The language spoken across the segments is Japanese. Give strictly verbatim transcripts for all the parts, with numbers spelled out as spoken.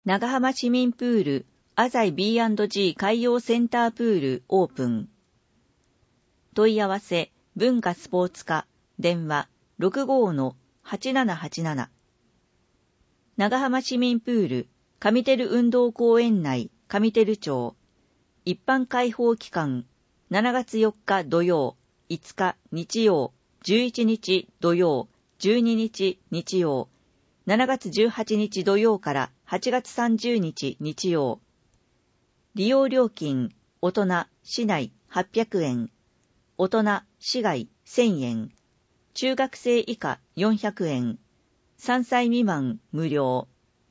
長浜市民プール、浅井 ビーアンドジー 海洋センタープールオープン。問い合わせ、文化スポーツ課、電話 ろくごーのはちななはちなな。長浜市民プール、上照運動公園内、上照町。一般開放期間、しちがつよっか土曜、いつか日曜、じゅういちにち土曜、じゅうににち日曜、しちがつじゅうはちにち土曜からはちがつさんじゅうにち日曜。利用料金、大人、市内はっぴゃくえん、大人、市外せんえん、中学生以下よんひゃくえん、さんさい未満無料。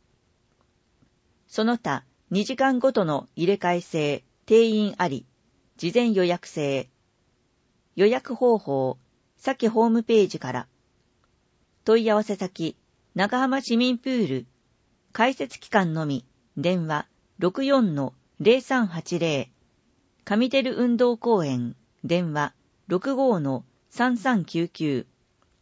その他、にじかんごとの入れ替え制、定員あり、事前予約制。予約方法、先ホームページから。問い合わせ先、長浜市民プール。開設期間のみ、電話 ろくよんのぜろさんはちぜろ。上照運動公園、電話 ろくごーのさんさんきゅうきゅう。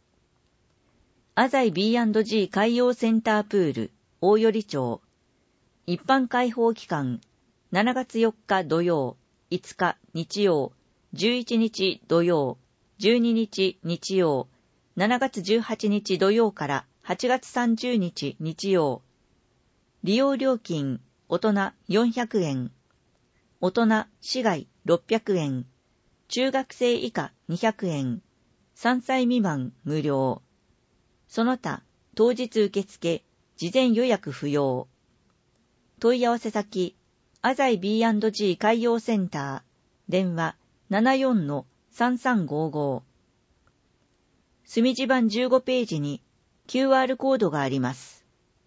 浅井 ビーアンドジー 海洋センタープール、大寄町。一般開放期間、しちがつよっか土曜、いつか日曜、じゅういちにち土曜、じゅうににち日曜、しちがつじゅうはちにち土曜からはちがつさんじゅうにち日曜。利用料金、大人よんひゃくえん、大人市外ろっぴゃくえん、中学生以下にひゃくえん、さんさい未満無料。その他、当日受付、事前予約不要。問い合わせ先、浅井 ビーアンドジー 海洋センター、電話 ななよんのさんさんごーごー。墨地版じゅうごページに キューアール コードがあります。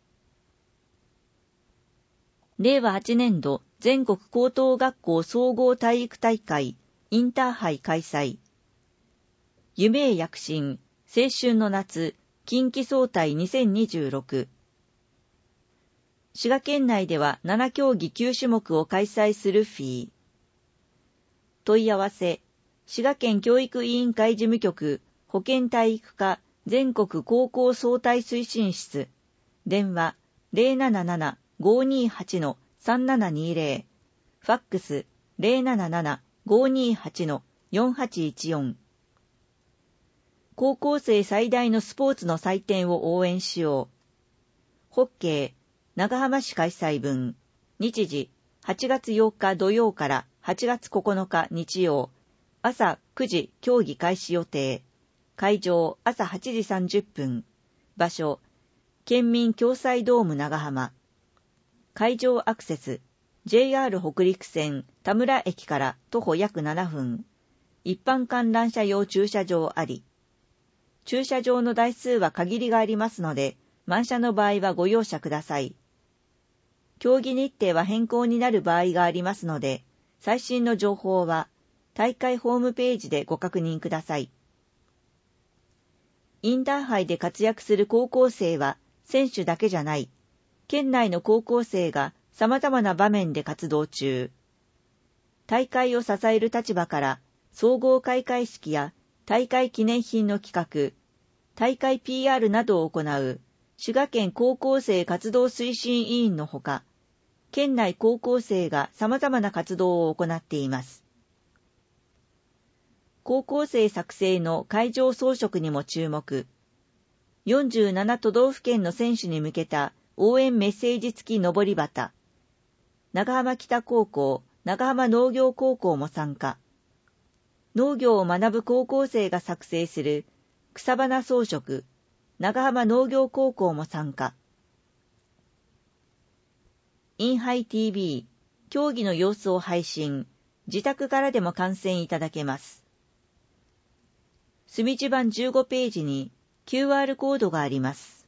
れいわはちねんど全国高等学校総合体育大会インターハイ開催。夢へ躍進、青春の夏、近畿総体にせんにじゅうろく。滋賀県内ではななきょうぎきゅうしゅもくを開催するフィー。問い合わせ、滋賀県教育委員会事務局保健体育課全国高校総体推進室、電話 ゼロなななな ごーにーはち のさんななにーぜろ、ファックス ゼロなななな ごーにーはち のよんはちいちよん。高校生最大のスポーツの祭典を応援しよう。ホッケー、長浜市開催分、日時はちがつようか土曜からはちがつここのか日曜、朝くじ競技開始予定。会場朝はちじさんじゅっぷん。場所、県民共済ドーム長浜。会場アクセス、ジェイアール 北陸線田村駅から徒歩約ななふん。一般観覧車用駐車場あり。駐車場の台数は限りがありますので、満車の場合はご容赦ください。競技日程は変更になる場合がありますので、最新の情報は大会ホームページでご確認ください。インターハイで活躍する高校生は選手だけじゃない。県内の高校生が様々な場面で活動中。大会を支える立場から、総合開会式や大会記念品の企画、大会 ピーアール などを行う滋賀県高校生活動推進委員のほか、県内高校生が様々な活動を行っています。高校生作成の会場装飾にも注目。よんじゅうななとどうふけんの選手に向けた応援メッセージ付きのぼり旗。長浜北高校、長浜農業高校も参加。農業を学ぶ高校生が作成する草花装飾。長浜農業高校も参加。インハイ ティーブイ、競技の様子を配信。自宅からでも観戦いただけます。墨地版じゅうごページに キューアール コードがあります。